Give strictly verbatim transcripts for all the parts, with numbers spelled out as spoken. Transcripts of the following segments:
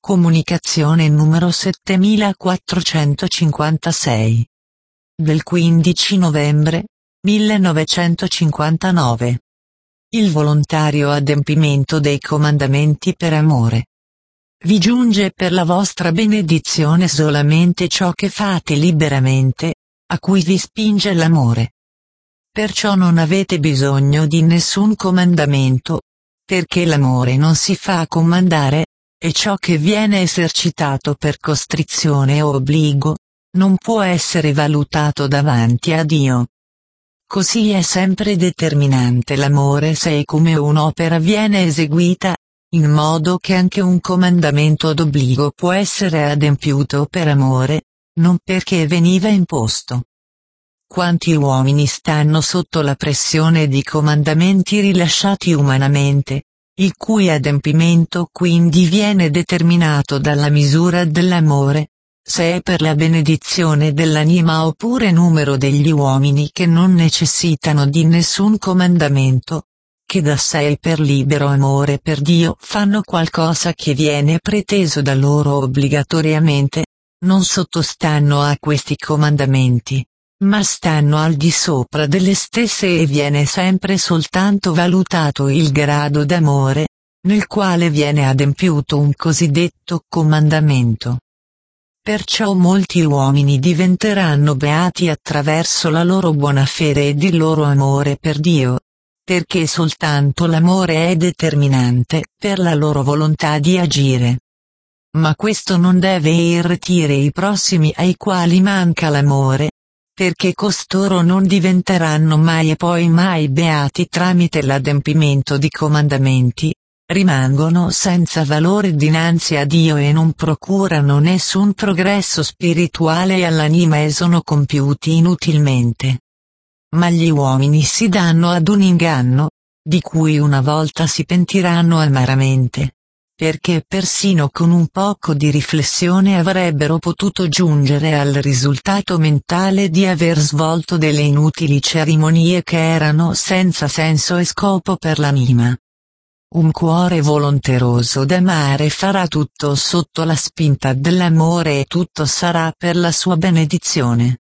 Comunicazione numero settemilaquattrocentocinquantasei. Del quindici novembre millenovecentocinquantanove. Il volontario adempimento dei comandamenti per amore. Vi giunge per la vostra benedizione solamente ciò che fate liberamente, a cui vi spinge l'amore. Perciò non avete bisogno di nessun comandamento, perché l'amore non si fa comandare, e ciò che viene esercitato per costrizione o obbligo, non può essere valutato davanti a Dio. Così è sempre determinante l'amore se e come un'opera viene eseguita, in modo che anche un comandamento d'obbligo può essere adempiuto per amore, non perché veniva imposto. Quanti uomini stanno sotto la pressione di comandamenti rilasciati umanamente, il cui adempimento quindi viene determinato dalla misura dell'amore, se è per la benedizione dell'anima oppure numero degli uomini che non necessitano di nessun comandamento, che da sé e per libero amore per Dio fanno qualcosa che viene preteso da loro obbligatoriamente, non sottostanno a questi comandamenti, ma stanno al di sopra delle stesse e viene sempre soltanto valutato il grado d'amore, nel quale viene adempiuto un cosiddetto comandamento. Perciò molti uomini diventeranno beati attraverso la loro buona fede ed il loro amore per Dio, perché soltanto l'amore è determinante per la loro volontà di agire. Ma questo non deve irretire i prossimi ai quali manca l'amore, perché costoro non diventeranno mai e poi mai beati tramite l'adempimento di comandamenti, rimangono senza valore dinanzi a Dio e non procurano nessun progresso spirituale all'anima e sono compiuti inutilmente. Ma gli uomini si danno ad un inganno, di cui una volta si pentiranno amaramente, perché persino con un poco di riflessione avrebbero potuto giungere al risultato mentale di aver svolto delle inutili cerimonie che erano senza senso e scopo per l'anima. Un cuore volonteroso d'amare farà tutto sotto la spinta dell'amore e tutto sarà per la sua benedizione.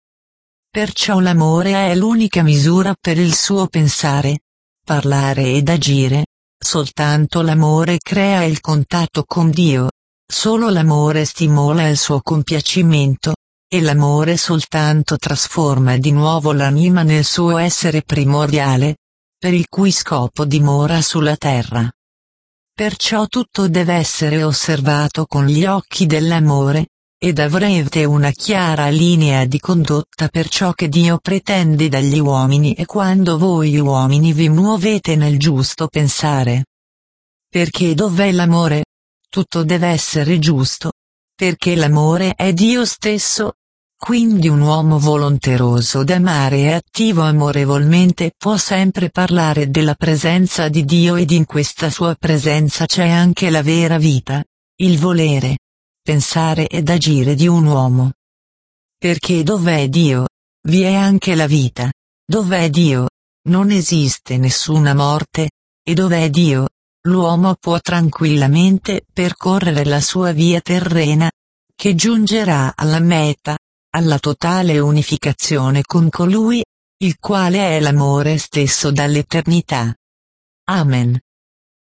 Perciò l'amore è l'unica misura per il suo pensare, parlare ed agire. Soltanto l'amore crea il contatto con Dio, solo l'amore stimola il suo compiacimento, e l'amore soltanto trasforma di nuovo l'anima nel suo essere primordiale, per il cui scopo dimora sulla terra. Perciò tutto deve essere osservato con gli occhi dell'amore, ed avrete una chiara linea di condotta per ciò che Dio pretende dagli uomini e quando voi uomini vi muovete nel giusto pensare. Perché dov'è l'amore? Tutto deve essere giusto, perché l'amore è Dio stesso. Quindi un uomo volonteroso d'amare e attivo amorevolmente può sempre parlare della presenza di Dio ed in questa sua presenza c'è anche la vera vita, il volere, pensare ed agire di un uomo. Perché dov'è Dio, vi è anche la vita, dov'è Dio, non esiste nessuna morte, e dov'è Dio, l'uomo può tranquillamente percorrere la sua via terrena, che giungerà alla meta, alla totale unificazione con colui, il quale è l'amore stesso dall'eternità. Amen.